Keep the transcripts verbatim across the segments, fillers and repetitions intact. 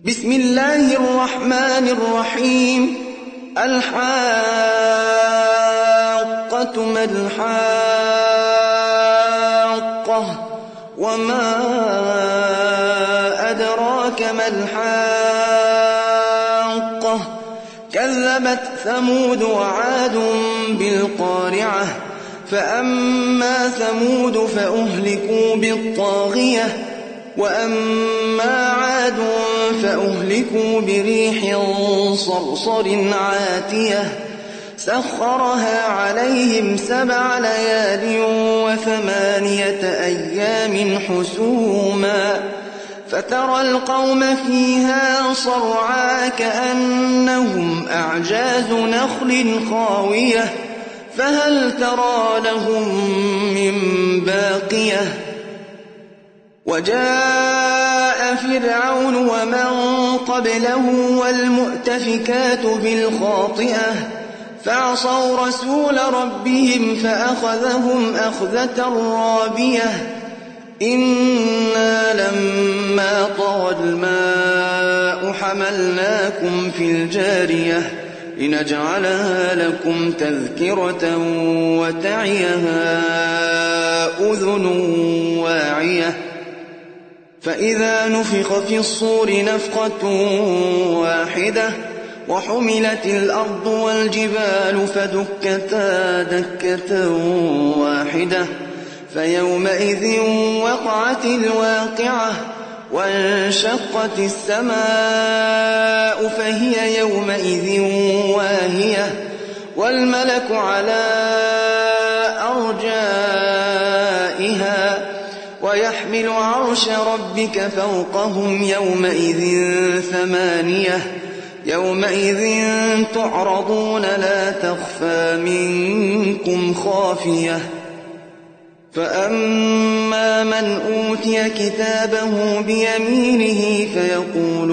بسم الله الرحمن الرحيم. الحاقة ما الحاقة وما أدراك ما الحاقة كذبت ثمود وعاد بالقارعة فأما ثمود فأهلكوا بالطاغية وأما عاد فأهلكوا بريح صرصر عاتية سخرها عليهم سبع ليال وثمانية أيام حسوما فترى القوم فيها صرعا كأنهم أعجاز نخل خاوية فهل ترى لهم من باقية وجاء فرعون ومن قبله والمؤتفكات بالخاطئة فعصوا رسول ربهم فأخذهم أخذة رابية إنا لما طغى الماء حملناكم في الجارية لنجعلها لكم تذكرة وتعيها أذن واعية فإذا نفخ في الصور نفخة واحدة وحملت الأرض والجبال فدكتا دكة واحدة فيومئذ وقعت الواقعة وانشقت السماء فهي يومئذ واهية والملك على أرجائها ويحمل عرش ربك فوقهم يومئذ ثمانية يومئذ تعرضون لا تخفى منكم خافية فأما من أوتي كتابه بيمينه فيقول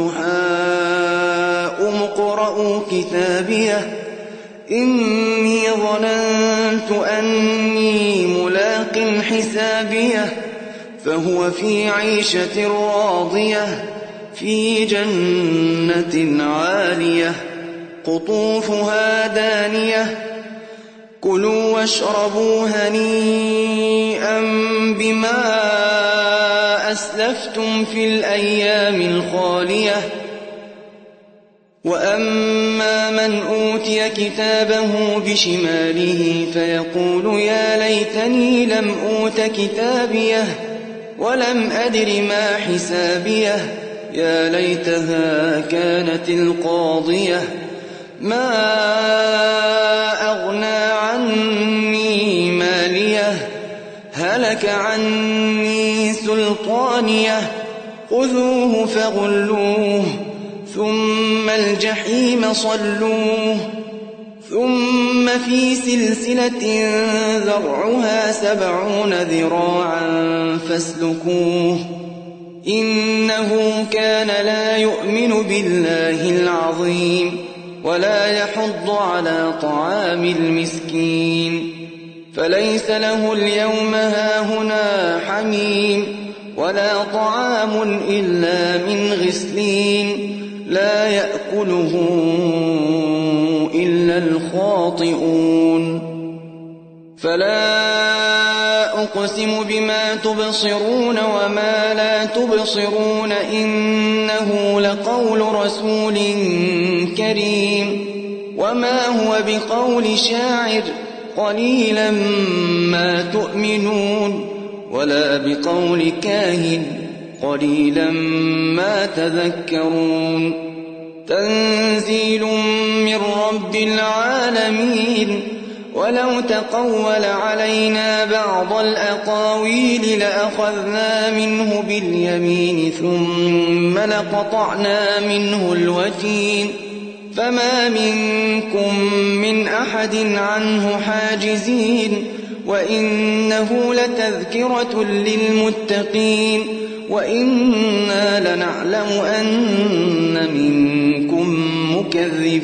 هاؤم اقرءوا كتابيه إني ظننت أني ملاق حسابيه فهو في عيشة راضية في جنة عالية قطوفها دانية كلوا واشربوا هنيئا بما أسلفتم في الأيام الخالية وأما من أوتي كتابه بشماله فيقول يا ليتني لم أوت كتابيه ولم أدر ما حسابيه يا ليتها كانت القاضية ما أغنى عني ماليه هلك عني سلطانيه خذوه فغلوه ثم الجحيم صلوه ثم في سلسلة ذرعها سبعون ذراعا فاسلكوه إنه كان لا يؤمن بالله العظيم ولا يحض على طعام المسكين فليس له اليوم هاهنا حميم ولا طعام إلا من غسلين لا يأكله إلا الخاطئون فلا أقسم بما تبصرون وما لا تبصرون إنه لقول رسول كريم وما هو بقول شاعر قليلا ما تؤمنون ولا بقول كاهن قليلا ما تذكرون تنزيل من رب العالمين ولو تقول علينا بعض الأقاويل لأخذنا منه باليمين ثم لقطعنا منه الوتين فما منكم من أحد عنه حاجزين وإنه لتذكرة للمتقين وإنا لنعلم أن منكم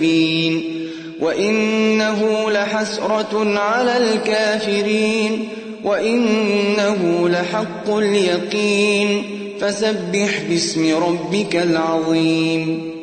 مكذبين وإنه لحسرة على الكافرين وإنه لحق اليقين فسبح باسم ربك العظيم